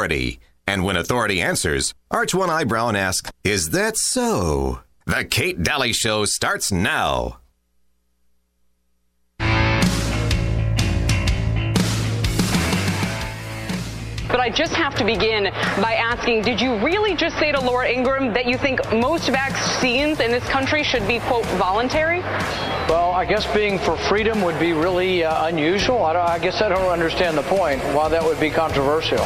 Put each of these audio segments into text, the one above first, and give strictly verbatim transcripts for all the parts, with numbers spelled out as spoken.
authority. And when authority answers, arch one eyebrow and ask, is that so? The Kate Daly Show starts now. But I just have to begin by asking, did you really just say to Laura Ingraham that you think most vaccines in this country should be, quote, voluntary? Well, I guess being for freedom would be really uh, unusual. I, don't, I guess I don't understand the point, why that would be controversial.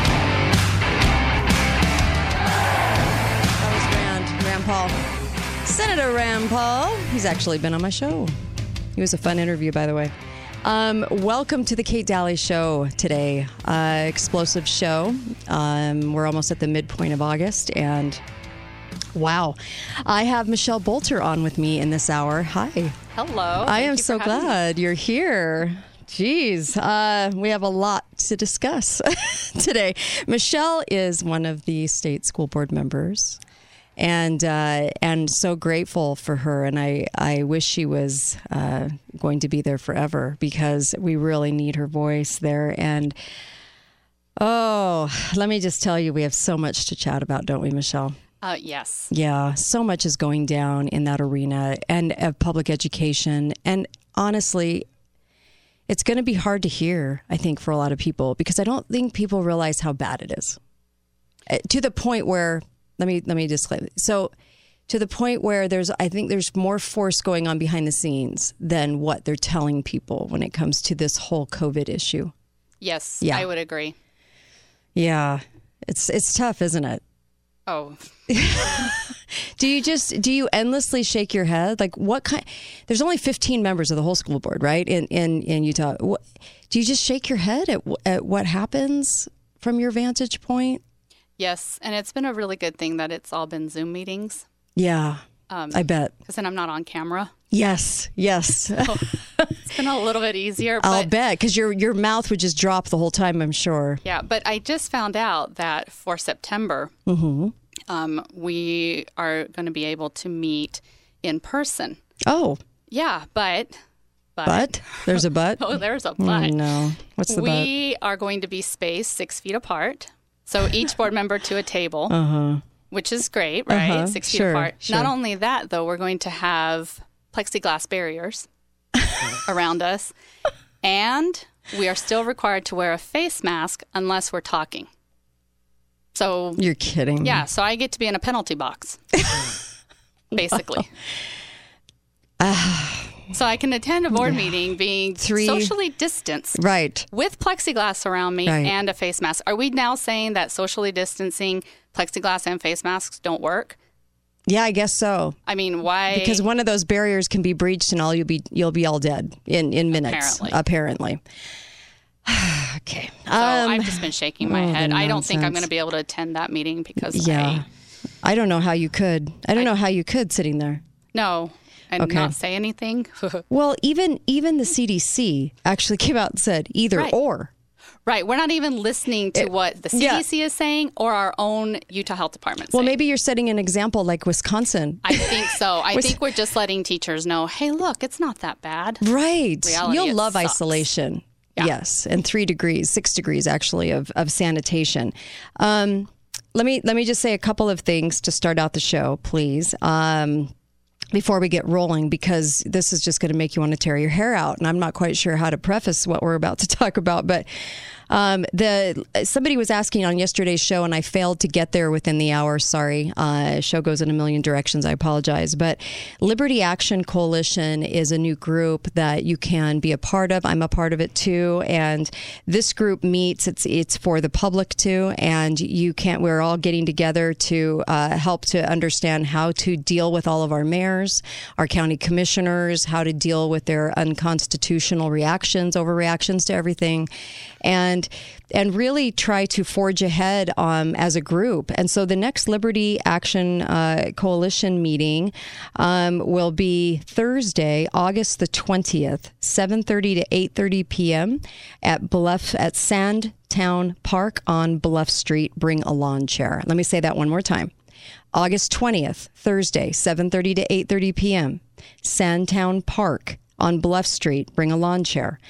That was Rand, Rand Paul. Senator Rand Paul. He's actually been on my show. He was a fun interview, by the way. Um, welcome to the Kate Daly Show today. Uh, explosive show. Um, we're almost at the midpoint of August, and wow, I have Michelle Bolter on with me in this hour. Hi. Hello. I am so glad you're here. Jeez, uh, we have a lot to discuss today. Michelle is one of the state school board members. And uh, and so grateful for her, and I, I wish she was uh, going to be there forever, because we really need her voice there. And oh, let me just tell you, we have so much to chat about, don't we, Michelle? Uh, yes. Yeah, so much is going down in that arena and of public education. And honestly, it's going to be hard to hear, I think, for a lot of people, because I don't think people realize how bad it is. Uh, to the point where... Let me let me disclaim. So, to the point where there's, I think there's more force going on behind the scenes than what they're telling people when it comes to this whole COVID issue. Yes, yeah. I would agree. Yeah, it's it's tough, isn't it? Oh. do you just do you endlessly shake your head? Like, what kind? There's only fifteen members of the whole school board, right? In in in Utah. What, do you just shake your head at at what happens from your vantage point? Yes, and it's been a really good thing that it's all been Zoom meetings. Yeah, um, I bet. Because then I'm not on camera. Yes, yes. So it's been a little bit easier. I'll but, bet, because your your mouth would just drop the whole time, I'm sure. Yeah, but I just found out that for September, mm-hmm. um, we are going to be able to meet in person. Oh. Yeah, but... But, but? There's a but? Oh, there's a but. Oh, no. What's the we but? We are going to be spaced six feet apart. So each board member to a table, uh-huh. which is great, right? Uh-huh. Six feet sure, apart. Sure. Not only that, though, we're going to have plexiglass barriers around us. And we are still required to wear a face mask unless we're talking. So you're kidding. Yeah. So I get to be in a penalty box, basically. Ah. So I can attend a board meeting being Three, socially distanced. Right. With plexiglass around me right. and a face mask. Are we now saying that socially distancing, plexiglass and face masks don't work? Yeah, I guess so. I mean, why? Because one of those barriers can be breached and all you'll be you'll be all dead in, in minutes. Apparently. Apparently. Okay. So um, I've just been shaking my oh, head. I don't nonsense. think I'm going to be able to attend that meeting because yeah. I, I don't know how you could. I don't I, know how you could sitting there. No. And okay. not say anything. Well, even even the C D C actually came out and said either right. or. Right. We're not even listening to it, what the C D C yeah. is saying or our own Utah Health Department Well, saying. maybe you're setting an example like Wisconsin. I think so. I think we're just letting teachers know, hey, look, it's not that bad. Right. Reality, You'll love sucks. isolation. Yeah. Yes. And three degrees, six degrees actually of, of sanitation. Um, let me let me just say a couple of things to start out the show, please. Um Before we get rolling, because this is just going to make you want to tear your hair out. And I'm not quite sure how to preface what we're about to talk about. But um, the somebody was asking on yesterday's show, and I failed to get there within the hour. Sorry. Uh, show goes in a million directions. I apologize. But Liberty Action Coalition is a new group that you can be a part of. I'm a part of it, too. And this group meets. It's it's for the public, too. And you can't. We're all getting together to uh, help to understand how to deal with all of our mayors, our county commissioners, how to deal with their unconstitutional reactions, overreactions to everything, and and really try to forge ahead um, as a group. And so the next Liberty Action uh, Coalition meeting um, will be Thursday, August the twentieth, seven thirty to eight thirty p.m. at Bluff at Sandtown Park on Bluff Street. Bring a lawn chair. Let me say that one more time. August twentieth, Thursday, seven thirty to eight thirty p.m., Sandtown Park on Bluff Street. Bring a lawn chair.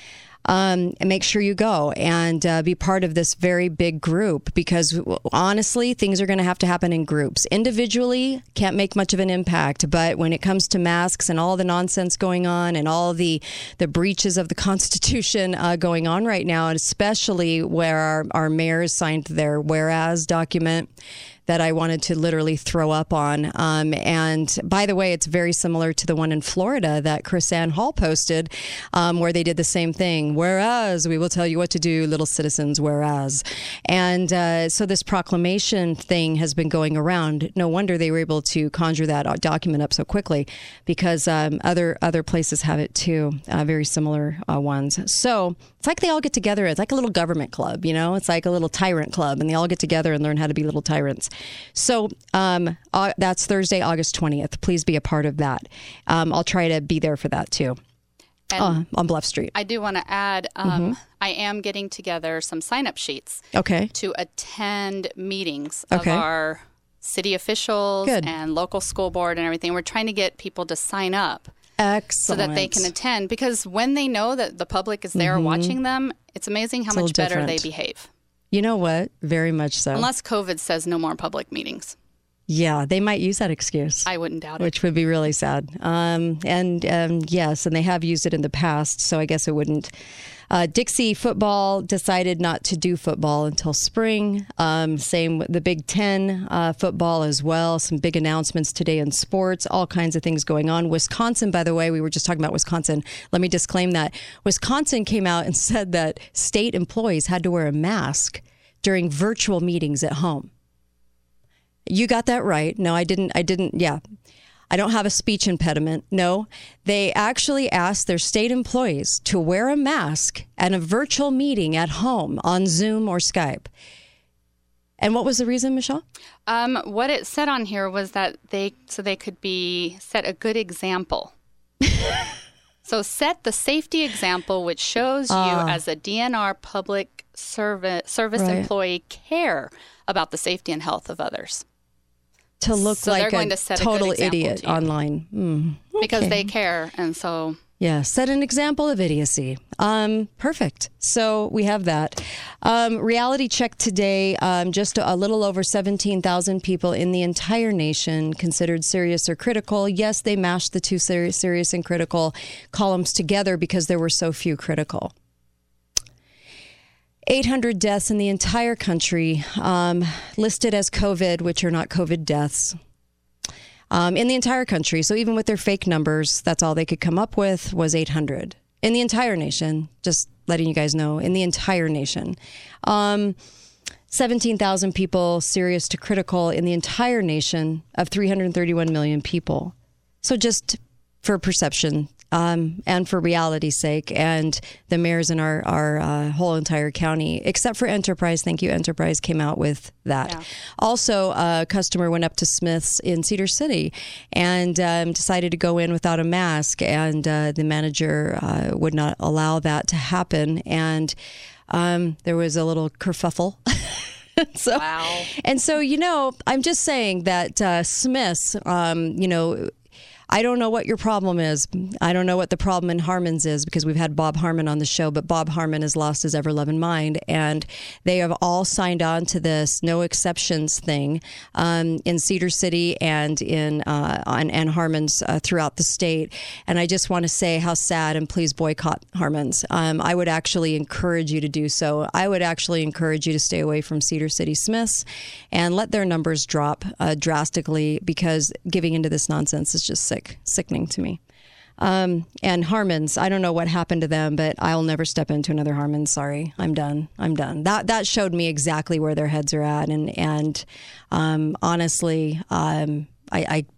um, and make sure you go and uh, be part of this very big group, because honestly, things are going to have to happen in groups. Individually, can't make much of an impact, but when it comes to masks and all the nonsense going on and all the, the breaches of the Constitution uh, going on right now, and especially where our, our mayors signed their whereas document that I wanted to literally throw up on. Um, and by the way, it's very similar to the one in Florida that Chris Ann Hall posted, um, where they did the same thing. Whereas we will tell you what to do, little citizens, whereas. And uh, so this proclamation thing has been going around. No wonder they were able to conjure that document up so quickly, because um, other other places have it too, uh, very similar uh, ones. So it's like they all get together. It's like a little government club, you know? It's like a little tyrant club, and they all get together and learn how to be little tyrants. So um, uh, that's Thursday, August twentieth. Please be a part of that. Um, I'll try to be there for that too. Uh, on Bluff Street. I do want to add, um, mm-hmm. I am getting together some sign-up sheets okay. to attend meetings okay. of our city officials Good. and local school board and everything. We're trying to get people to sign up. Excellent. So that they can attend, because when they know that the public is there mm-hmm. watching them, it's amazing how it's much better different. they behave. You know what? Very much so. Unless COVID says no more public meetings. Yeah, they might use that excuse. I wouldn't doubt it. Which would be really sad. Um, and um, yes, and they have used it in the past, so I guess it wouldn't. Uh, Dixie football decided not to do football until spring. Um, same with the Big Ten uh, football as well. Some big announcements today in sports, all kinds of things going on. Wisconsin, by the way, we were just talking about Wisconsin. Let me disclaim that. Wisconsin came out and said that state employees had to wear a mask during virtual meetings at home. You got that right. No, I didn't. I didn't. Yeah. I don't have a speech impediment. No, they actually asked their state employees to wear a mask at a virtual meeting at home on Zoom or Skype. And what was the reason, Michelle? Um, what it said on here was that they, so they could be, set a good example. So set the safety example, which shows you uh, as a D N R public service, service right. employee care about the safety and health of others. To look so like a, a total a idiot online. Mm, okay. Because they care, and so... Yeah, set an example of idiocy. Um, perfect. So we have that. Um, reality check today, um, just a little over seventeen thousand people in the entire nation considered serious or critical. Yes, they mashed the two serious, serious and critical columns together because there were so few critical. eight hundred deaths in the entire country, um, listed as COVID, which are not COVID deaths, um, in the entire country. So even with their fake numbers, that's all they could come up with was eight hundred in the entire nation. Just letting you guys know, in the entire nation. Um, seventeen thousand people serious to critical in the entire nation of three hundred thirty-one million people. So just for perception, Um, and for reality's sake, and the mayors in our, our uh, whole entire county, except for Enterprise, thank you, Enterprise came out with that. Yeah. Also, a customer went up to Smith's in Cedar City and um, decided to go in without a mask, and uh, the manager uh, would not allow that to happen, and um, there was a little kerfuffle. so, wow. And so, you know, I'm just saying that uh, Smith's, um, you know, I don't know what your problem is. I don't know what the problem in Harmon's is, because we've had Bob Harmon on the show, but Bob Harmon has lost his ever-loving mind, and they have all signed on to this no exceptions thing um, in Cedar City and in uh, on, and Harmon's uh, throughout the state. And I just want to say how sad, and please boycott Harmon's. Um, I would actually encourage you to do so. I would actually encourage you to stay away from Cedar City Smith's and let their numbers drop uh, drastically, because giving into this nonsense is just sick. Sickening to me. Um, and Harmon's, I don't know what happened to them, but I'll never step into another Harmon's. Sorry, I'm done. I'm done. That that showed me exactly where their heads are at, and and um, honestly, um, I, I,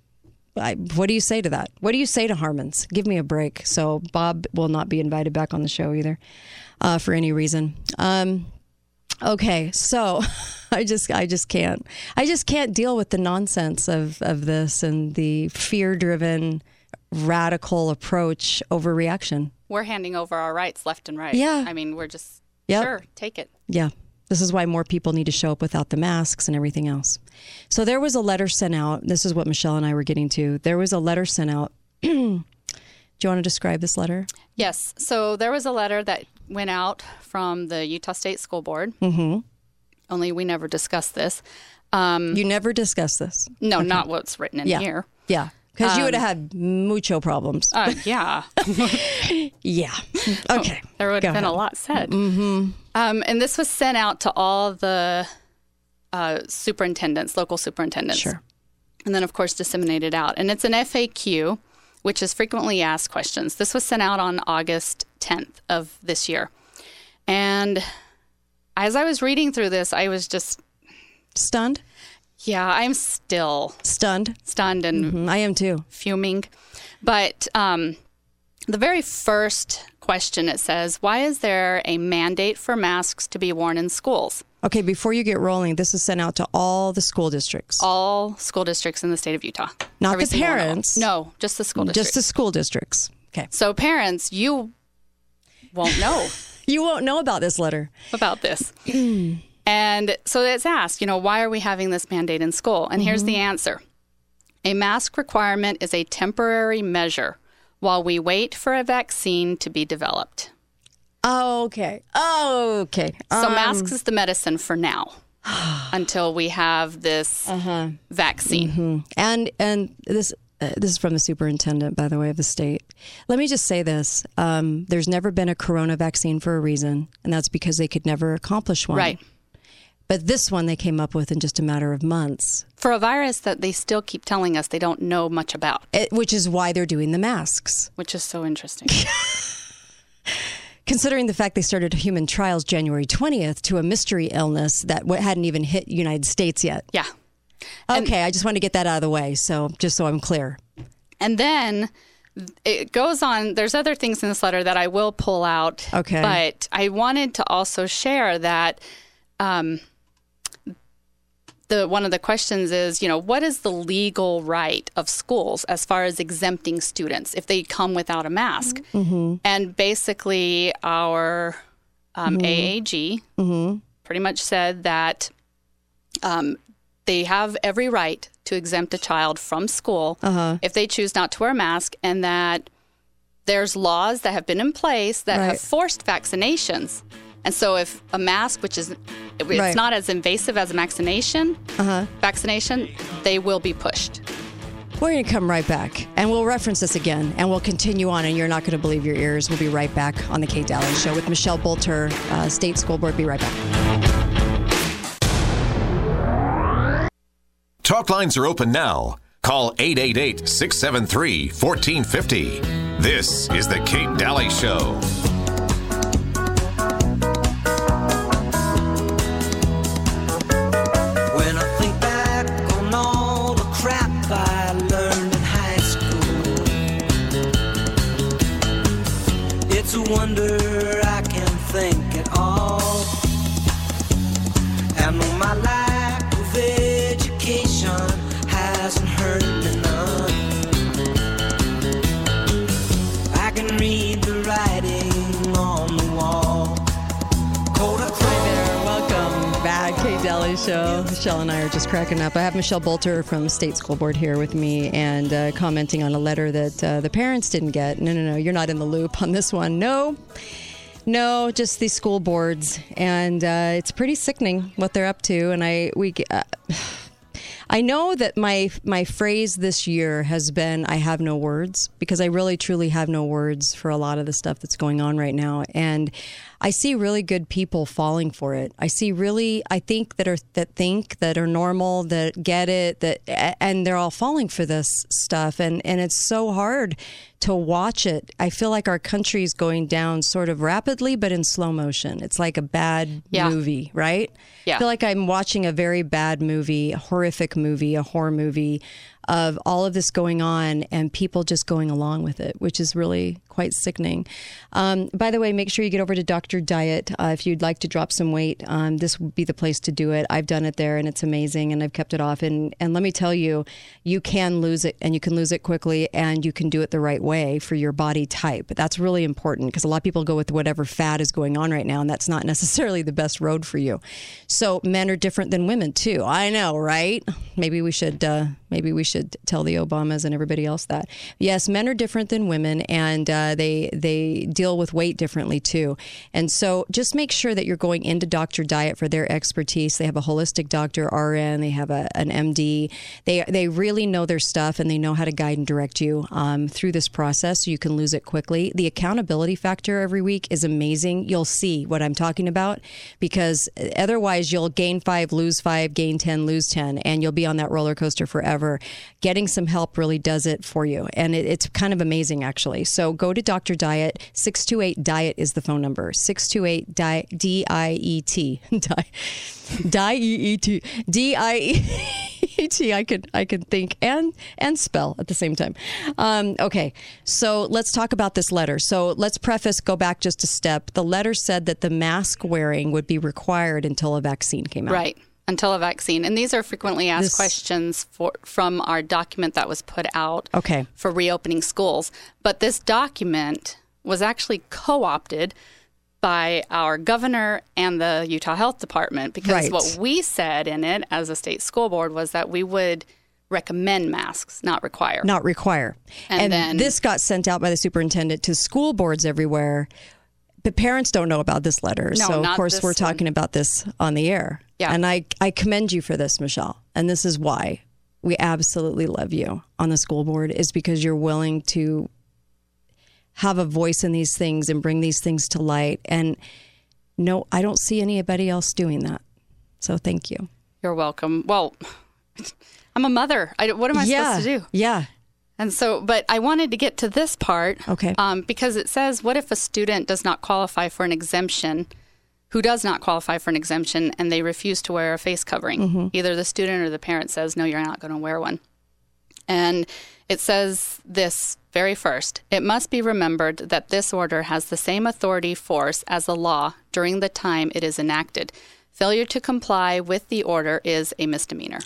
I, what do you say to that? What do you say to Harmon's? Give me a break. So Bob will not be invited back on the show either, uh, for any reason. Um, Okay, so I just I just can't. I just can't deal with the nonsense of, of this and the fear-driven, radical approach overreaction. We're handing over our rights left and right. Yeah. I mean, we're just, yep. Sure, take it. Yeah. This is why more people need to show up without the masks and everything else. So there was a letter sent out. This is what Michelle and I were getting to. There was a letter sent out Do you want to describe this letter? Yes. So there was a letter that went out from the Utah State School Board. Mm-hmm. Only we never discussed this. Um, you never discussed this? No, okay. not what's written in yeah. here. Yeah. Because um, you would have had mucho problems. Uh, yeah. yeah. Okay. Oh, there would have been ahead. a lot said. Mm-hmm. Um, and this was sent out to all the uh, superintendents, local superintendents. Sure. And then, of course, disseminated out. And it's an F A Q, which is frequently asked questions. This was sent out on August tenth of this year. And as I was reading through this, I was just... Stunned? Yeah, I'm still... Stunned? Stunned and... Mm-hmm. I am too. Fuming. But um, the very first question, it says, why is there a mandate for masks to be worn in schools? Okay, before you get rolling, this is sent out to all the school districts. All school districts in the state of Utah. Not Every the single one of them. parents. No, just the school districts. Just the school districts. Okay. So parents, you won't know. You won't know about this letter. About this. And so it's asked, you know, why are we having this mandate in school? And mm-hmm. here's the answer. A mask requirement is a temporary measure while we wait for a vaccine to be developed. Oh, okay. Oh, okay. So um, masks is the medicine for now until we have this uh-huh. vaccine. Mm-hmm. And and this uh, this is from the superintendent, by the way, of the state. Let me just say this. Um, there's never been a corona vaccine for a reason, and that's because they could never accomplish one. Right. But this one they came up with in just a matter of months. For a virus that they still keep telling us they don't know much about. It, which is why they're doing the masks. Which is so interesting. Considering the fact they started human trials January twentieth to a mystery illness that hadn't even hit the United States yet. Yeah. Okay, And, I just want to get that out of the way, so just so I'm clear. And then it goes on. There's other things in this letter that I will pull out. Okay. But I wanted to also share that um, the one of the questions is, you know, what is the legal right of schools as far as exempting students if they come without a mask? Mm-hmm. And basically our um, mm-hmm. A A G mm-hmm. pretty much said that um, they have every right to exempt a child from school uh-huh. if they choose not to wear a mask, and that there's laws that have been in place that right. have forced vaccinations. And so if a mask, which is it's right. not as invasive as a vaccination, uh-huh. vaccination, they will be pushed. We're going to come right back, and we'll reference this again, and we'll continue on, and you're not going to believe your ears. We'll be right back on The Kate Daly Show with Michelle Bolter, uh, State School Board. Be right back. Talk lines are open now. Call eight eight eight, six seven three, one four five zero. This is The Kate Daly Show. When I think back on all the crap I learned in high school, it's a wonder I can think at all. And though my lack of education hasn't hurt me none, I can read the writing on the wall. Hi there. Welcome back, Kate Daly Show. Michelle and I are just cracking up. I have Michelle Bolter from State School Board here with me and uh, commenting on a letter that uh, the parents didn't get. No, no, no. You're not in the loop on this one. No. No, just these school boards. And uh, it's pretty sickening what they're up to. And I we uh, I know that my my phrase this year has been, I have no words, because I really, truly have no words for a lot of the stuff that's going on right now. And I see really good people falling for it. I see really, I think that are that think that are normal, that get it, that and they're all falling for this stuff. And and it's so hard to watch it. I feel like our country is going down sort of rapidly, but in slow motion. It's like a bad Yeah. movie, right? Yeah. I feel like I'm watching a very bad movie, a horrific movie, a horror movie of all of this going on and people just going along with it, which is really quite sickening. Um, by the way, make sure you get over to Doctor Diet uh, if you'd like to drop some weight. Um, this would be the place to do it. I've done it there, and it's amazing, and I've kept it off. And, and let me tell you, you can lose it, and you can lose it quickly, and you can do it the right way for your body type. That's really important because a lot of people go with whatever fad is going on right now, and that's not necessarily the best road for you. So men are different than women, too. I know, right? Maybe we should uh, maybe we should tell the Obamas and everybody else that. Yes, men are different than women, and uh, they they deal with weight differently too. And so just make sure that you're going into Doctor Diet for their expertise. They have a holistic doctor, R N. They have a, an M D. They they really know their stuff, and they know how to guide and direct you um, through this process so you can lose it quickly. The accountability factor every week is amazing. You'll see what I'm talking about, because otherwise you'll gain five, lose five, gain ten, lose ten, and you'll be on that roller coaster forever. Getting some help really does it for you, and it, it's kind of amazing, actually. So go to Doctor Diet. six two eight diet is the phone number. six two eight D I E T. D I E T. D I E T. I could I could think and and spell at the same time. Um, okay, so let's talk about this letter. So let's preface, go back just a step. The letter said that the mask wearing would be required until a vaccine came out. Right. Until a vaccine. And these are frequently asked This- questions for, from our document that was put out Okay. for reopening schools. But this document was actually co-opted by our governor and the Utah Health Department, because Right. what we said in it as a state school board was that we would recommend masks, not require. Not require. And And, then- this got sent out by the superintendent to school boards everywhere. But parents don't know about this letter. No, so, of not course, this we're one. talking about this on the air. Yeah. And I, I commend you for this, Michelle. And this is why we absolutely love you on the school board, is because you're willing to have a voice in these things and bring these things to light. And no, I don't see anybody else doing that. So thank you. You're welcome. Well, I'm a mother. I, what am I yeah. supposed to do? Yeah. And so, but I wanted to get to this part. Okay. Um, because it says, what if a student does not qualify for an exemption, who does not qualify for an exemption, and they refuse to wear a face covering? Mm-hmm. Either the student or the parent says, no, you're not going to wear one. And it says this very first: it must be remembered that this order has the same authority force as the law during the time it is enacted. Failure to comply with the order is a misdemeanor.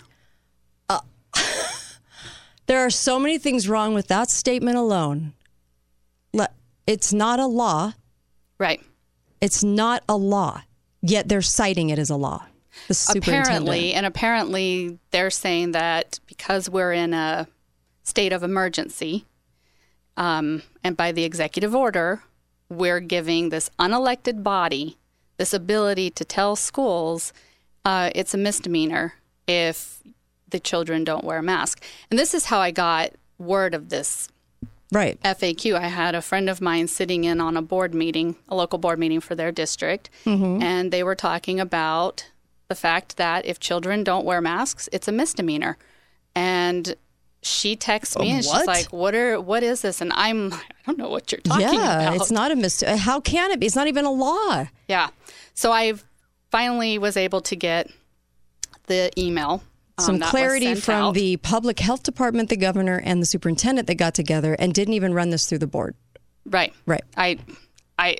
There are so many things wrong with that statement alone. Le- It's not a law. Right. It's not a law, yet they're citing it as a law. The superintendent. Apparently, and apparently they're saying that because we're in a state of emergency, um, and by the executive order, we're giving this unelected body this ability to tell schools uh, it's a misdemeanor if the children don't wear a mask. And this is how I got word of this Right. F A Q. I had a friend of mine sitting in on a board meeting, a local board meeting for their district, Mm-hmm. and they were talking about the fact that if children don't wear masks, it's a misdemeanor. And she texts me Uh, and what? she's like, "What are what is this?" And I'm, I don't know what you're talking Yeah, about. it's not a mis. How can it be? It's not even a law. Yeah. So I finally was able to get the email. um, Some that was clarity sent from out. the public health department, the governor, and the superintendent that got together and didn't even run this through the board. Right. Right. I, I,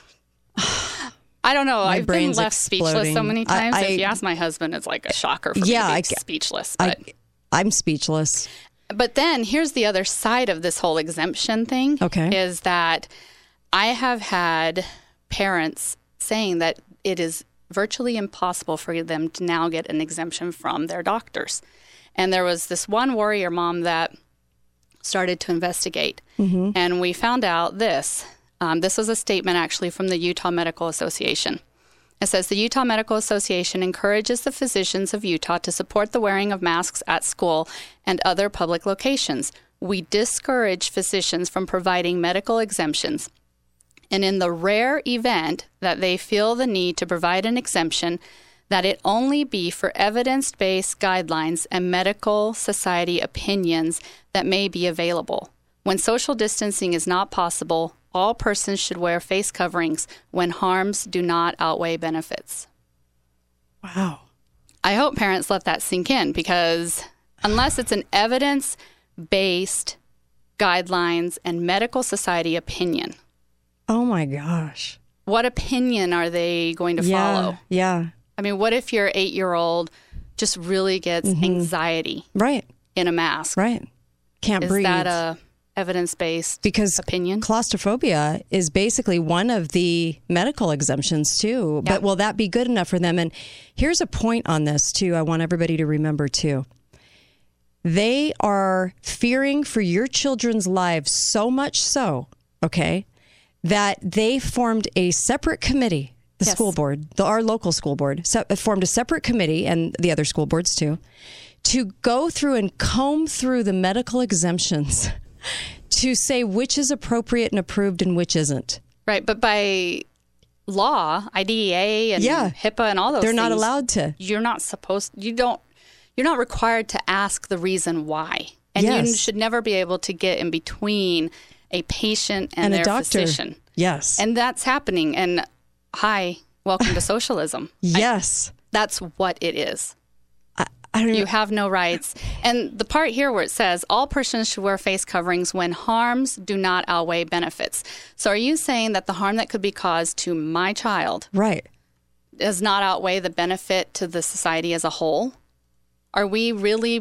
I don't know. My I've been brain's left speechless so exploding. many I- times. I- if you ask my husband, it's like a shocker for Yeah, me I to be ca- speechless. I, But I'm speechless. but then here's the other side of this whole exemption thing. Okay. Is that I have had parents saying that it is virtually impossible for them to now get an exemption from their doctors. And there was this one warrior mom that started to investigate. Mm-hmm. And we found out this. Um, this was a statement actually from the Utah Medical Association. It says, the Utah Medical Association encourages the physicians of Utah to support the wearing of masks at school and other public locations. We discourage physicians from providing medical exemptions. And in the rare event that they feel the need to provide an exemption, that it only be for evidence-based guidelines and medical society opinions that may be available. When social distancing is not possible, all persons should wear face coverings when harms do not outweigh benefits. Wow. I hope parents let that sink in, because unless it's an evidence-based guidelines, and medical society opinion. Oh my gosh. What opinion are they going to Yeah, follow? yeah. I mean, what if your eight-year-old just really gets Mm-hmm. anxiety Right, in a mask? right. Can't Is breathe. that a evidence-based because opinion? claustrophobia is basically one of the medical exemptions too. Yeah. But will that be good enough for them? And here's a point on this too. I want everybody to remember too. They are fearing for your children's lives so much so, okay, that they formed a separate committee. The Yes. school board, the, our local school board, se- formed a separate committee, and the other school boards too, to go through and comb through the medical exemptions to say which is appropriate and approved and which isn't. Right, but by law, I D E A and Yeah. HIPAA and all those They're things, not allowed to. You're not supposed, you don't, you're not required to ask the reason why. And you Yes. should never be able to get in between a patient and, And a their doctor. physician. Yes. And that's happening. And hi, welcome to socialism. yes. That's what it is. I don't You even, have no rights. And the part here where it says all persons should wear face coverings when harms do not outweigh benefits. So are you saying that the harm that could be caused to my child right. does not outweigh the benefit to the society as a whole? Are we really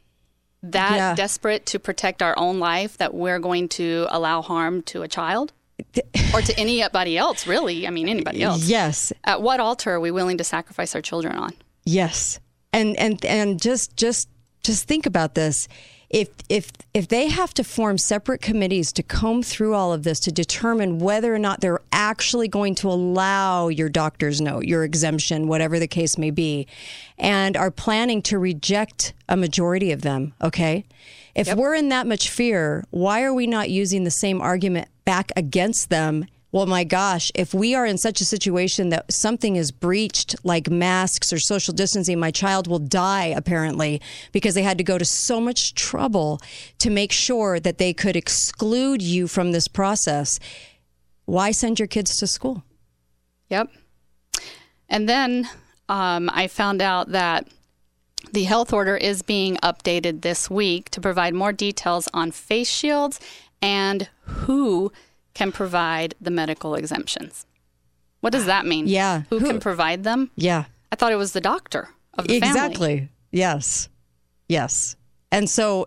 that Yeah. desperate to protect our own life that we're going to allow harm to a child? Or to anybody else, really? I mean, anybody else. Yes. At what altar are we willing to sacrifice our children on? Yes. And and and just just just think about this. If if if they have to form separate committees to comb through all of this to determine whether or not they're actually going to allow your doctor's note, your exemption, whatever the case may be, and are planning to reject a majority of them, okay? If Yep. we're in that much fear, why are we not using the same argument back against them? Well, my gosh, if we are in such a situation that something is breached, like masks or social distancing, my child will die, apparently, because they had to go to so much trouble to make sure that they could exclude you from this process. Why send your kids to school? Yep. And then um, I found out that the health order is being updated this week to provide more details on face shields and who can provide the medical exemptions. What does that mean? Yeah. Who, Who- can provide them? Yeah. I thought it was the doctor of the family. Exactly. Yes. Yes. And so,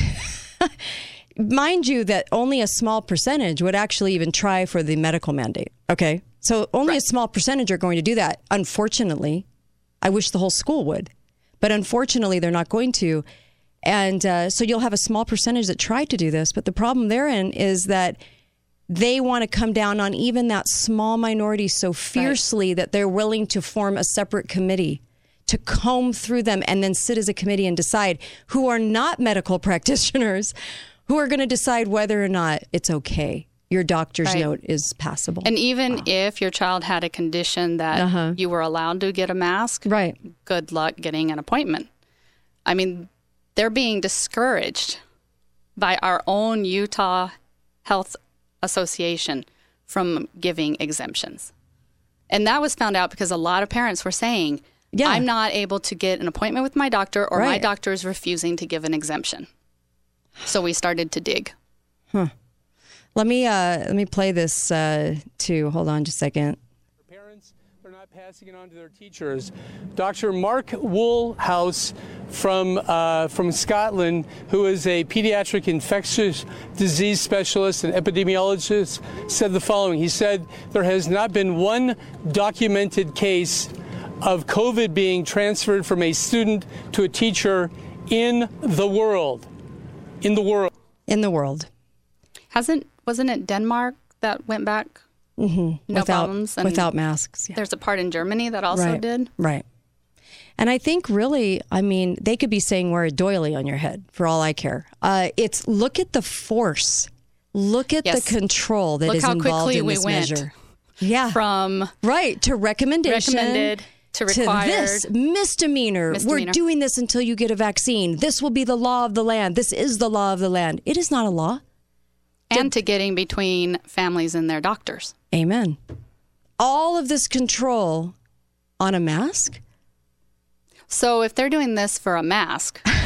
mind you, that only a small percentage would actually even try for the medical mandate. Okay. So only a small percentage are going to do that. Unfortunately, I wish the whole school would, but unfortunately, they're not going to. And uh, so you'll have a small percentage that tried to do this. But the problem therein is that they want to come down on even that small minority so fiercely that they're willing to form a separate committee to comb through them and then sit as a committee and decide, who are not medical practitioners, who are going to decide whether or not it's okay. Your doctor's Right. note is passable. And even if your child had a condition that Uh-huh. you were allowed to get a mask, Right. good luck getting an appointment. I mean, they're being discouraged by our own Utah Health Association from giving exemptions. And that was found out because a lot of parents were saying, Yeah. I'm not able to get an appointment with my doctor, or my Right. doctor is refusing to give an exemption. So we started to dig. Let me uh, let me play this uh, too. Hold on just a second. Parents are not passing it on to their teachers. Doctor Mark Woolhouse from uh, from Scotland, who is a pediatric infectious disease specialist and epidemiologist, said the following. He said there has not been one documented case of COVID being transferred from a student to a teacher in the world. In the world. In the world. Hasn't, wasn't it Denmark that went back? Mm-hmm. No without, problems. And without masks. Yeah. there's a part in Germany that also right. did. Right. And I think really, I mean, they could be saying wear a doily on your head for all I care. Uh, it's look at the force. Look at Yes. the control that Look is how involved quickly in we this went measure. Yeah. From right. To recommendation. recommended to required. To this misdemeanor. Misdemeanor. We're doing this until you get a vaccine. This will be the law of the land. This is the law of the land. It is not a law. and to getting between families and their doctors. Amen. All of this control on a mask? So if they're doing this for a mask,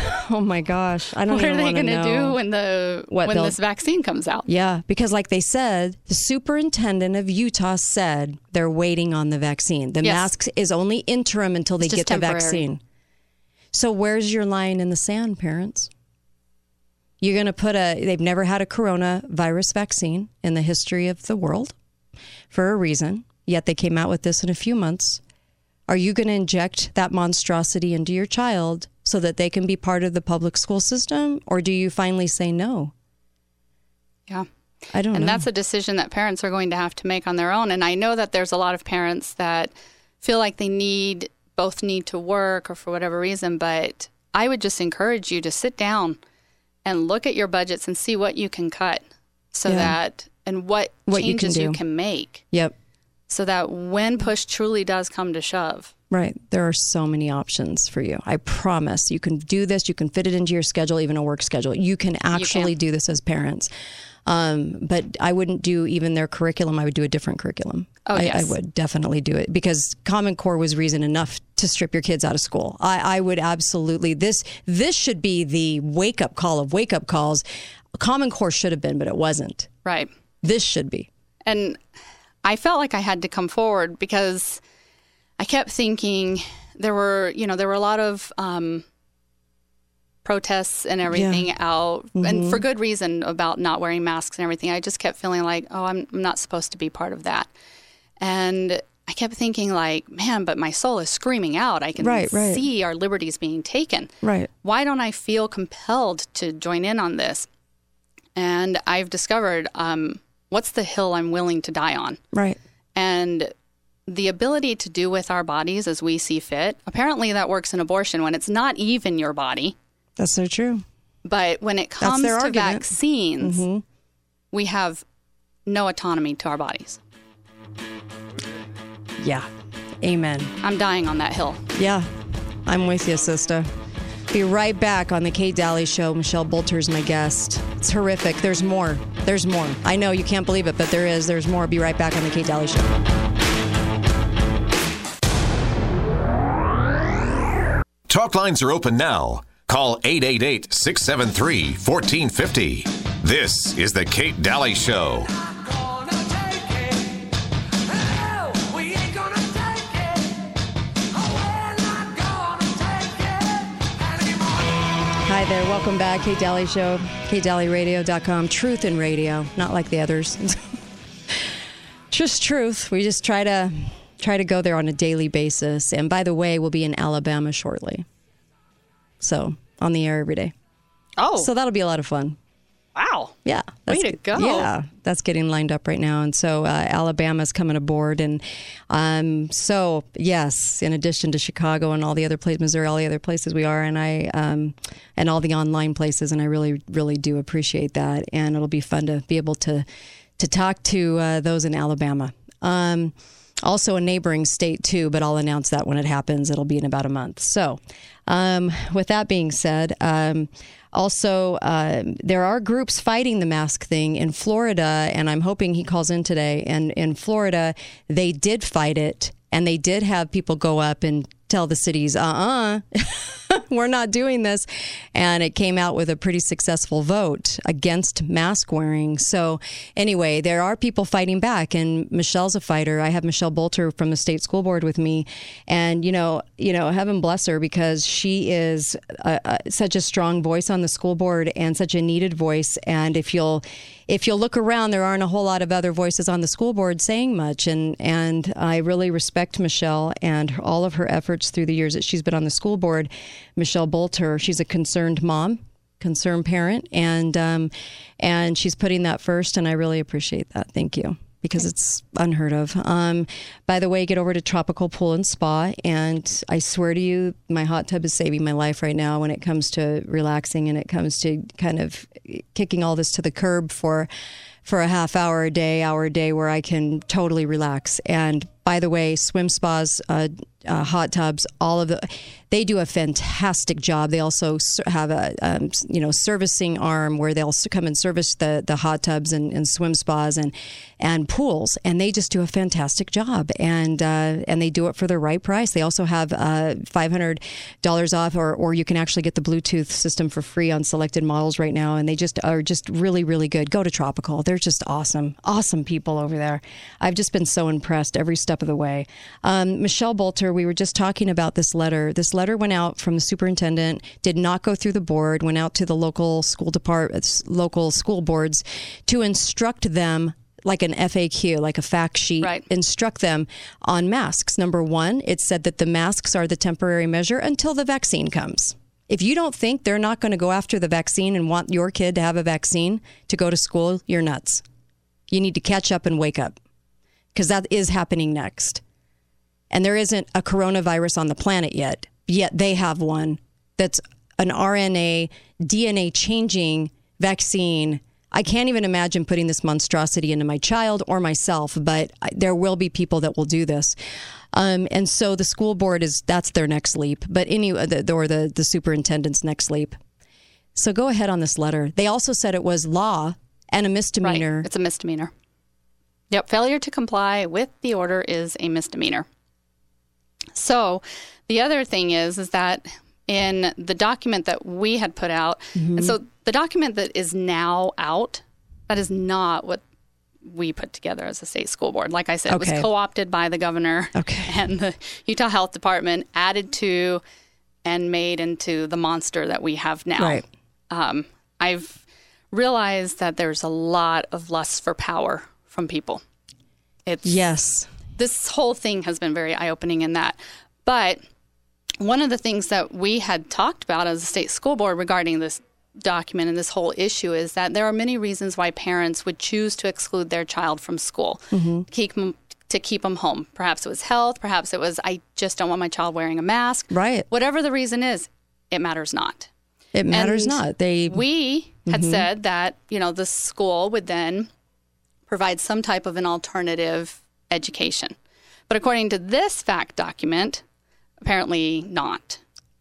Oh my gosh. I don't What are even they want to going to know. do when the What when they'll- this vaccine comes out? Yeah, because like they said, the superintendent of Utah said they're waiting on the vaccine. The Yes. mask is only interim until they It's get just the temporary. vaccine. So where's your line in the sand, parents? You're going to put a, they've never had a coronavirus vaccine in the history of the world for a reason, yet they came out with this in a few months. Are you going to inject that monstrosity into your child so that they can be part of the public school system? Or do you finally say no? Yeah. I don't And know. that's a decision that parents are going to have to make on their own. And I know that there's a lot of parents that feel like they need, both need to work or for whatever reason, but I would just encourage you to sit down and look at your budgets and see what you can cut so Yeah. that, and what, What you can changes you do. can make Yep. so that when push truly does come to shove. Right. There are so many options for you. I promise you can do this. You can fit it into your schedule, even a work schedule. You can actually do this as parents. Um, but I wouldn't do even their curriculum. I would do a different curriculum. Oh, I, yes. I would definitely do it because Common Core was reason enough to strip your kids out of school. I, I would absolutely, this, this should be the wake up call of wake up calls. Common Core should have been, but it wasn't. Right. This should be. And I felt like I had to come forward because I kept thinking there were, you know, there were a lot of um, protests and everything out, and for good reason, about not wearing masks and everything. I just kept feeling like, oh, I'm, I'm not supposed to be part of that. And I kept thinking like, man, but my soul is screaming out. I can Right, right. see our liberties being taken. Right. Why don't I feel compelled to join in on this? And I've discovered um, what's the hill I'm willing to die on. Right. And the ability to do with our bodies as we see fit, apparently that works in abortion when it's not even your body. That's so true. But when it comes their to argument. vaccines, we have no autonomy to our bodies. Yeah. Amen. I'm dying on that hill. Yeah, I'm with you, sister. Be right back on the Kate Daly Show. Michelle Bolter's my guest. It's horrific. There's more. There's more. I know you can't believe it, but there is. There's more. Be right back on the Kate Daly Show. Talk lines are open now. Call eight eight eight, six seven three, one four five zero. This is the Kate Daly Show. Hi there. Welcome back. Kate Daly Show. Kate Daly Radio dot com. Truth in radio. Not like the others. Just truth. We just try to try to go there on a daily basis. And by the way, we'll be in Alabama shortly. So on the air every day. Oh, So that'll be a lot of fun. wow. Yeah. Way to go. Yeah. That's getting lined up right now. And so uh, Alabama's coming aboard. And um, so, yes, in addition to Chicago and all the other places, Missouri, all the other places we are, and I, um, and all the online places. And I really, really do appreciate that. And it'll be fun to be able to, to talk to uh, those in Alabama. Um, also a neighboring state too, but I'll announce that when it happens. It'll be in about a month. So um, with that being said, um, also, uh, there are groups fighting the mask thing in Florida, and I'm hoping he calls in today. And in Florida, they did fight it, and they did have people go up and tell the cities, uh-uh, we're not doing this. And it came out with a pretty successful vote against mask wearing. So anyway, there are people fighting back, and Michelle's a fighter. I have Michelle Bolter from the state school board with me, and you know, you know, heaven bless her, because she is a, a, such a strong voice on the school board and such a needed voice. And if you'll if you'll look around, there aren't a whole lot of other voices on the school board saying much. And and I really respect Michelle and all of her efforts through the years that she's been on the school board. Michelle Bolter, she's a concerned mom, concerned parent, and um, and she's putting that first. And I really appreciate that. Thank you. Because it's unheard of. Um, by the way, get over to Tropical Pool and Spa, and I swear to you, my hot tub is saving my life right now when it comes to relaxing and it comes to kind of kicking all this to the curb for for a half hour a day, hour a day where I can totally relax. And by the way, swim spas uh, uh, hot tubs, all of the, they do a fantastic job. They also have a, um, you know, servicing arm where they'll come and service the, the hot tubs and, and swim spas and, and pools. And they just do a fantastic job. And, uh, and they do it for the right price. They also have uh, five hundred dollars off, or, or you can actually get the Bluetooth system for free on selected models right now. And they just are just really, really good. Go to Tropical. They're just awesome. Awesome people over there. I've just been so impressed every step of the way. Um, Michelle Bolter, we were just talking about this letter. This letter went out from the superintendent, did not go through the board, went out to the local school departments, local school boards to instruct them like an F A Q, like a fact sheet, right. Instruct them on masks. Number one, it said that the masks are the temporary measure until the vaccine comes. If you don't think they're not going to go after the vaccine and want your kid to have a vaccine to go to school, you're nuts. You need to catch up and wake up, because that is happening next. And there isn't a coronavirus on the planet yet, yet they have one that's an R N A, D N A changing vaccine. I can't even imagine putting this monstrosity into my child or myself, but there will be people that will do this. Um, and so the school board is, that's their next leap, but any, or the, the superintendent's next leap. So go ahead on this letter. They also said it was law and a misdemeanor. Right. It's a misdemeanor. Yep. Failure to comply with the order is a misdemeanor. So the other thing is, is that in the document that we had put out, mm-hmm. and so the document that is now out, that is not what we put together as a state school board. Like I said, okay. It was co-opted by the governor okay. and the Utah Health Department, added to and made into the monster that we have now. Right. Um, I've realized that there's a lot of lust for power from people. It's, yes. This whole thing has been very eye-opening in that. But one of the things that we had talked about as a state school board regarding this document and this whole issue is that there are many reasons why parents would choose to exclude their child from school, mm-hmm. keep them, to keep them home. Perhaps it was health. Perhaps it was, I just don't want my child wearing a mask. Right. Whatever the reason is, it matters not. It matters and not. They We had mm-hmm. said that, you know, the school would then provide some type of an alternative education. But according to this fact document, apparently not.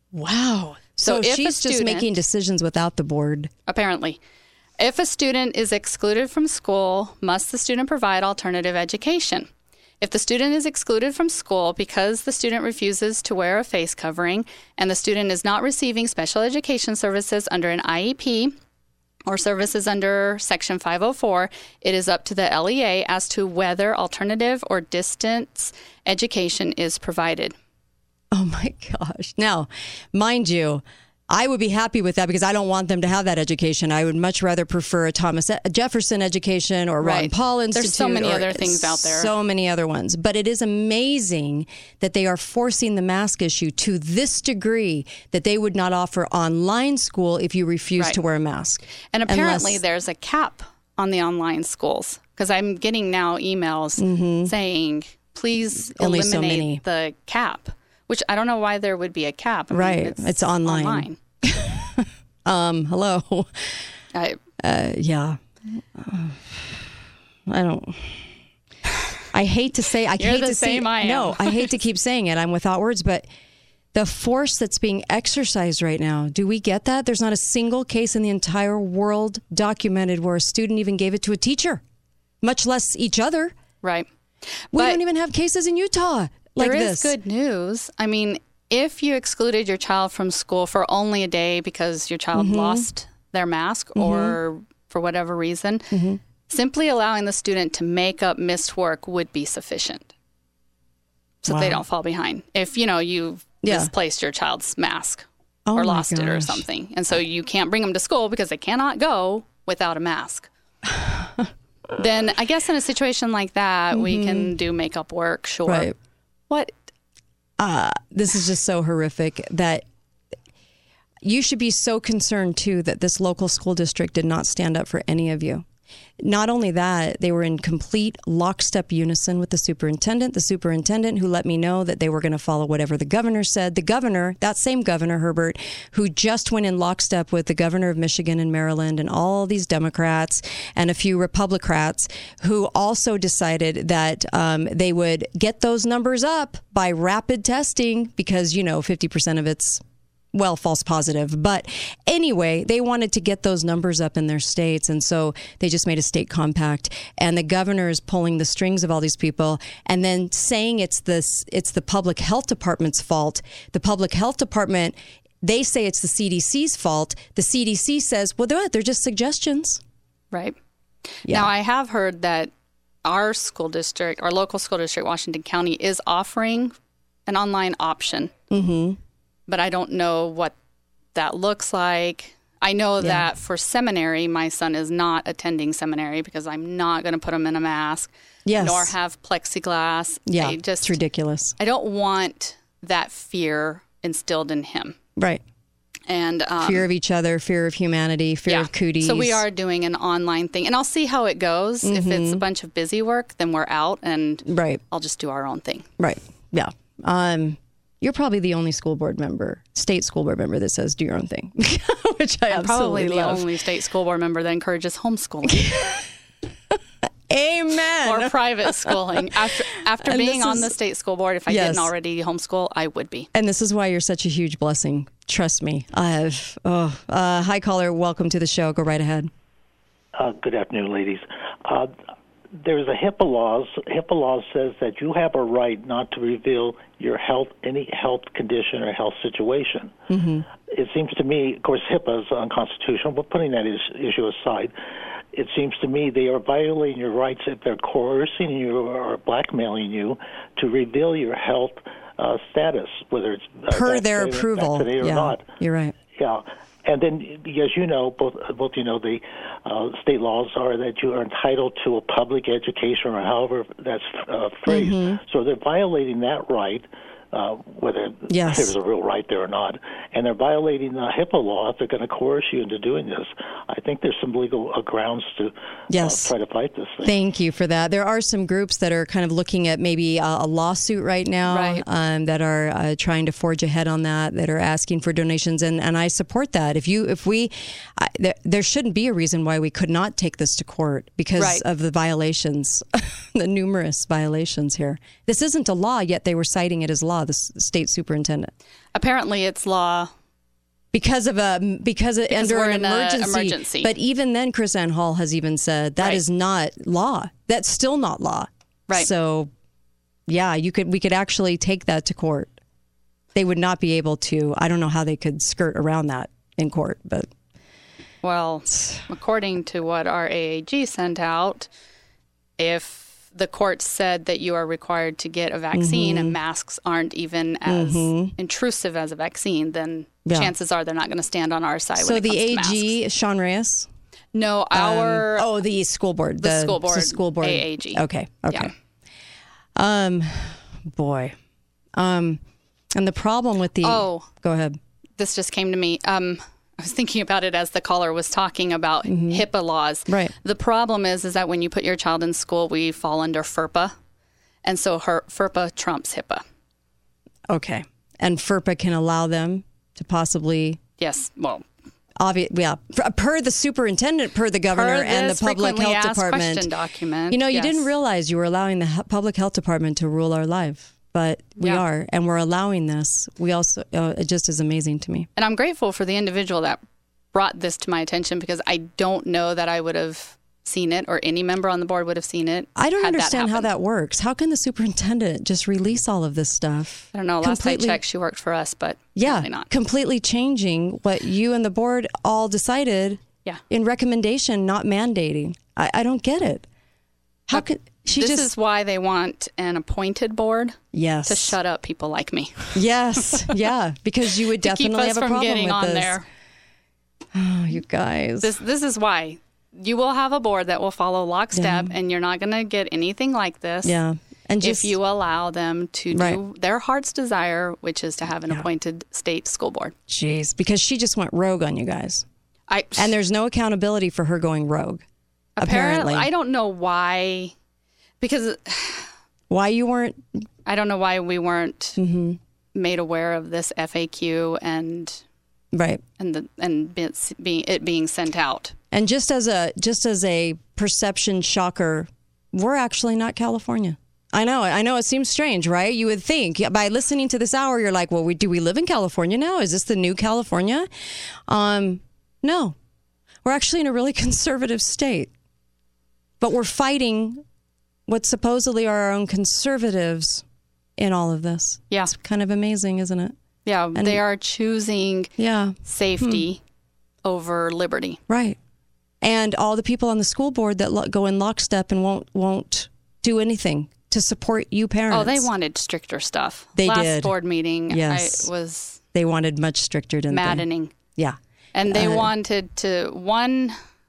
Wow. So, so if she's student, just making decisions without the board. Apparently. If a student is excluded from school, must the student provide alternative education? If the student is excluded from school because the student refuses to wear a face covering and the student is not receiving special education services under an I E P or services under Section five oh four, it is up to the L E A as to whether alternative or distance education is provided. Oh my gosh. Now, mind you, I would be happy with that because I don't want them to have that education. I would much rather prefer a Thomas Jefferson education or right. Ron Paul Institute. There's so many other things out there. So many other ones. But it is amazing that they are forcing the mask issue to this degree that they would not offer online school if you refuse right. to wear a mask. And apparently Unless, there's a cap on the online schools because I'm getting now emails mm-hmm. saying, please Only eliminate so many. the cap. Which I don't know why there would be a cap. I mean, right. It's, it's online. online. um, hello. I, uh, yeah. Uh, I don't. I hate to say. I You're hate the to same say. I am. No, I hate to keep saying it. I'm without words, but the force that's being exercised right now. Do we get that? There's not a single case in the entire world documented where a student even gave it to a teacher, much less each other. Right. We but don't even have cases in Utah. Like there this. is good news. I mean, if you excluded your child from school for only a day because your child mm-hmm. lost their mask mm-hmm. or for whatever reason, mm-hmm. simply allowing the student to make up missed work would be sufficient so wow. they don't fall behind. If, you know, you yeah. misplaced your child's mask oh or lost gosh. it or something, and so you can't bring them to school because they cannot go without a mask. Then I guess in a situation like that, mm-hmm. we can do make-up work, sure. Right. What? Uh, this is just so horrific that you should be so concerned, too, that this local school district did not stand up for any of you. Not only that, they were in complete lockstep unison with the superintendent. The superintendent who let me know that they were going to follow whatever the governor said. The governor, that same governor, Herbert, who just went in lockstep with the governor of Michigan and Maryland and all these Democrats and a few Republicrats, who also decided that um, they would get those numbers up by rapid testing because, you know, fifty percent of it's well, false positive. But anyway, they wanted to get those numbers up in their states. And so they just made a state compact. And the governor is pulling the strings of all these people and then saying it's this, it's the public health department's fault. The public health department, they say it's the C D C's fault. The C D C says, well, they're, they're just suggestions. Right. Yeah. Now, I have heard that our school district, our local school district, Washington County, is offering an online option. Mm-hmm. But I don't know what that looks like. I know Yeah. that for seminary, my son is not attending seminary because I'm not going to put him in a mask, Yes. nor have plexiglass. Yeah, I just, it's ridiculous. I don't want that fear instilled in him. Right. And um, Fear of each other, fear of humanity, fear yeah. of cooties. So we are doing an online thing, and I'll see how it goes. Mm-hmm. If it's a bunch of busy work, then we're out, and Right. I'll just do our own thing. Right. Yeah. Um, you're probably the only school board member, state school board member that says do your own thing, which I I'm absolutely probably the love. only state school board member that encourages homeschooling. Amen. Or private schooling. After after And being this on is- the state school board, if I Yes. didn't already homeschool, I would be. And this is why you're such a huge blessing. Trust me. I've, oh, uh, hi caller. Welcome to the show. Go right ahead. Uh, good afternoon, ladies. Uh, there's a HIPAA laws. HIPAA law says that you have a right not to reveal your health, any health condition or health situation. Mm-hmm. It seems to me, of course, HIPAA is unconstitutional, but putting that is, issue aside, it seems to me they are violating your rights if they're coercing you or blackmailing you to reveal your health uh, status, whether it's uh, Per their vaccinated- approval. vaccinated or Yeah, not. you're right. Yeah, and then as you know, both both you know, the uh, state laws are that you are entitled to a public education, or however that's uh, phrased. Mm-hmm. So they're violating that right, uh, whether Yes. there's a real right there or not, and they're violating the HIPAA law if they're going to coerce you into doing this. I think there's some legal uh, grounds to Yes. uh, try to fight this thing. Thank you for that. There are some groups that are kind of looking at maybe a, a lawsuit right now, Right. um, that are uh, trying to forge ahead on that, that are asking for donations, and, and I support that. If you, if we, I, there, there shouldn't be a reason why we could not take this to court because Right. of the violations, the numerous violations here. This isn't a law, yet they were citing it as law. The s- state superintendent. Apparently, it's law. Because of a because, of, Because under we're an in a emergency. emergency. But even then, Chris Ann Hall has even said that Right. is not law. That's still not law. Right. So, yeah, you could we could actually take that to court. They would not be able to. I don't know how they could skirt around that in court, but Well, according to what our A A G sent out, if the court said that you are required to get a vaccine Mm-hmm. and masks aren't even as intrusive as a vaccine, then Yeah. chances are they're not going to stand on our side so when it the comes to A masks. G, Sean Reyes. No, our oh, the school board. the school board, the school board. A A G. Okay. Okay. Yeah. Um, boy. Um, and the problem with the. Oh. Go ahead. this just came to me. Um, I was thinking about it as the caller was talking about HIPAA laws. Right. The problem is, is that when you put your child in school, we fall under FERPA, and so her FERPA trumps HIPAA. Okay. And FERPA can allow them to possibly, Yes. Well, obvi- yeah, per, per the superintendent, per the governor Per and the this public frequently health asked department. question document, You know, you yes. didn't realize you were allowing the he- public health department to rule our life, but we Yeah. are, and we're allowing this. We also, uh, it just is amazing to me. and I'm grateful for the individual that brought this to my attention because I don't know that I would have seen it or any member on the board would have seen it. I don't had understand how happened. that works. How can the superintendent just release all of this stuff? I don't know. Last Completely- I checked, she worked for us, but Yeah, apparently not. completely changing what you and the board all decided Yeah. in recommendation, not mandating. I, I don't get it. How could she this just? is why they want an appointed board yes, to shut up people like me. Yes, yeah, because you would to keep definitely us have a from problem getting with on this. there. Oh, you guys. This this is why you will have a board that will follow lockstep, Yeah. and you're not going to get anything like this. yeah, and just if you allow them to do Right. their heart's desire, which is to have an Yeah. appointed state school board. jeez, because she just went rogue on you guys, I and there's no accountability for her going rogue. apparently. I don't know why, because why you weren't. I don't know why we weren't Mm-hmm. made aware of this F A Q and Right. and the and it's being it being sent out. And just as a just as a perception shocker, we're actually not California. I know, I know it seems strange, right? You would think by listening to this hour, you're like, well, we, do we live in California now? Is this the new California? Um, no, we're actually in a really conservative state, but we're fighting what supposedly are our own conservatives in all of this. Yeah. It's kind of amazing, isn't it? Yeah, And- they are choosing Yeah. safety over liberty. Right. And all the people on the school board that lo- go in lockstep and won't won't do anything to support you parents. Oh, they wanted stricter stuff. They Last did. board meeting Yes. I, was They wanted much stricter, didn't maddening. they? Yeah. And they Uh, wanted to, one,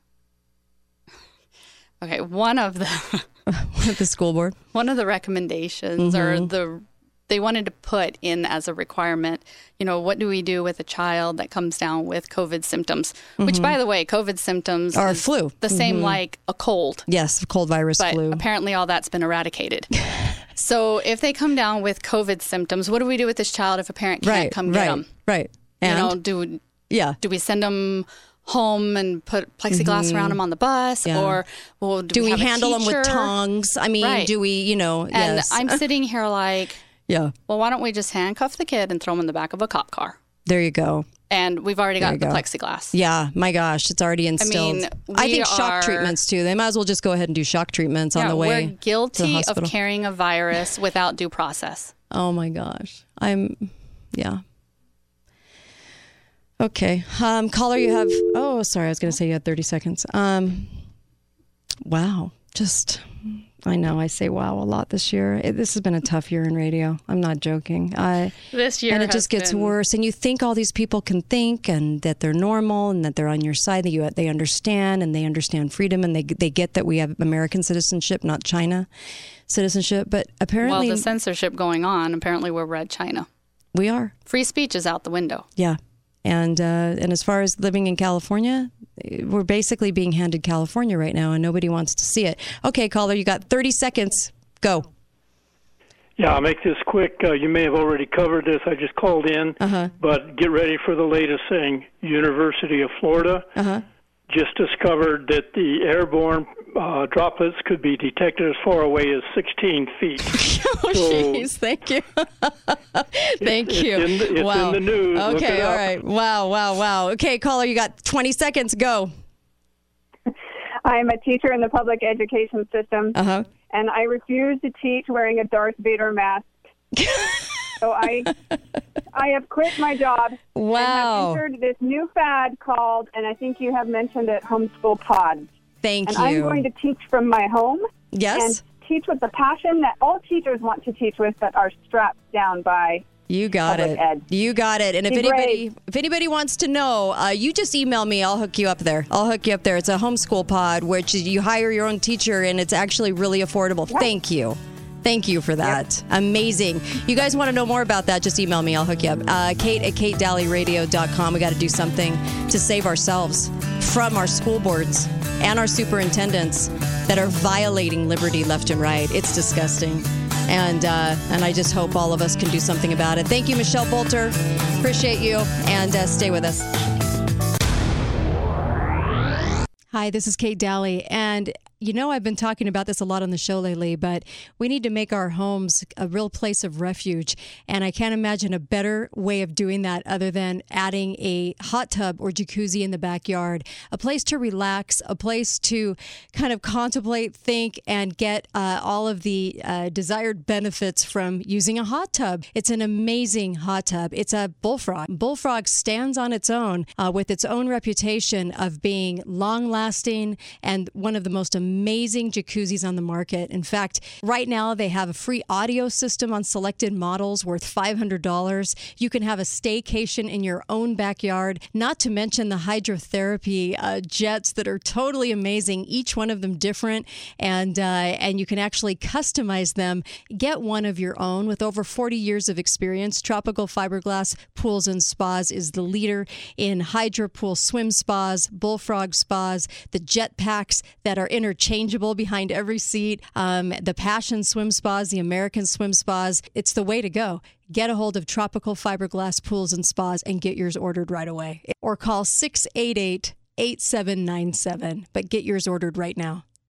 okay, one of the, the school board. one of the recommendations or Mm-hmm. the, they wanted to put in as a requirement, you know, what do we do with a child that comes down with COVID symptoms? Which, by the way, COVID symptoms Mm-hmm. Or is flu. the same Mhm. like a cold. Yes, cold virus But flu. apparently all that's been eradicated. So if they come down with COVID symptoms, what do we do with this child if a parent can't right, come get right, them? right. You And know, do yeah, do we send them home and put plexiglass around them on the bus, Mm-hmm. Yeah. or well, do, do we, have a handle them with teacher? tongs? I mean, Right. do we, you know, And yes. I'm sitting here like, yeah, well, why don't we just handcuff the kid and throw him in the back of a cop car? there you go. And we've already There got you the go. plexiglass. Yeah, my gosh, it's already instilled. mean, I we think shock are- treatments too. They might as well just go ahead and do shock treatments on Yeah, the way. we're to the guilty of hospital. carrying a virus without due process. Oh my gosh. I'm, yeah. Okay. Um, caller, you have, oh, sorry. I was going to say you had thirty seconds. Um, wow. Just, I know I say wow a lot this year. It, this has been a tough year in radio. I'm not joking. I, This year and it has just gets been- worse. And you think all these people can think and that they're normal and that they're on your side, that you, they understand and they understand freedom and they, they get that we have American citizenship, not China citizenship. But Well, apparently the censorship going on, apparently we're red China. we are. Free speech is out the window. Yeah. And uh, and as far as living in California, we're basically being handed California right now, and nobody wants to see it. Okay, caller, you got thirty seconds. Go. Yeah, I'll make this quick. Uh, you may have already covered this. I just called in, Uh-huh. but get ready for the latest thing. University of Florida Uh-huh. just discovered that the airborne uh, droplets could be detected as far away as sixteen feet. Oh, So- jeez. Thank you. Thank It's you. in the- it's wow. in the news. Look Okay, it all up. right. Wow, wow, wow. Okay, caller, you got twenty seconds. Go. I'm a teacher in the public education system, Uh-huh. and I refuse to teach wearing a Darth Vader mask. So I, I have quit my job Wow. and have entered this new fad called, and I think you have mentioned it, Homeschool Pods. Thank and you. I'm going to teach from my home. Yes. And teach with the passion that all teachers want to teach with, but are strapped down by. You got Public it. ed. You got it. And if Be anybody, brave. if anybody wants to know, uh, you just email me. I'll hook you up there. I'll hook you up there. It's a homeschool pod, which you hire your own teacher, and it's actually really affordable. Thank you. Thank you for that. Amazing. You guys want to know more about that? Just email me. I'll hook you up. Uh, Kate at kate daly radio dot com. We got to do something to save ourselves from our school boards and our superintendents that are violating liberty left and right. It's disgusting. And uh, and I just hope all of us can do something about it. Thank you, Michelle Bolter. Appreciate you. And uh, stay with us. Hi, this is Kate Daly. And you know, I've been talking about this a lot on the show lately, but we need to make our homes a real place of refuge. And I can't imagine a better way of doing that other than adding a hot tub or jacuzzi in the backyard, a place to relax, a place to kind of contemplate, think, and get uh, all of the uh, desired benefits from using a hot tub. It's an amazing hot tub. It's a Bullfrog. Bullfrog stands on its own uh, with its own reputation of being long-lasting and one of the most amazing amazing jacuzzis on the market. In fact, right now they have a free audio system on selected models worth five hundred dollars. You can have a staycation in your own backyard, not to mention the hydrotherapy uh, jets that are totally amazing, each one of them different, and uh, and you can actually customize them. Get one of your own. With over forty years of experience, Tropical Fiberglass Pools and Spas is the leader in Hydro Pool swim spas, bullfrog spas, the jet packs that are interchangeable behind every seat, um, the Passion swim spas, the American swim spas. It's the way to go. Get a hold of Tropical Fiberglass Pools and Spas and get yours ordered right away. Or call six eight eight, eight seven nine seven. But get yours ordered right now.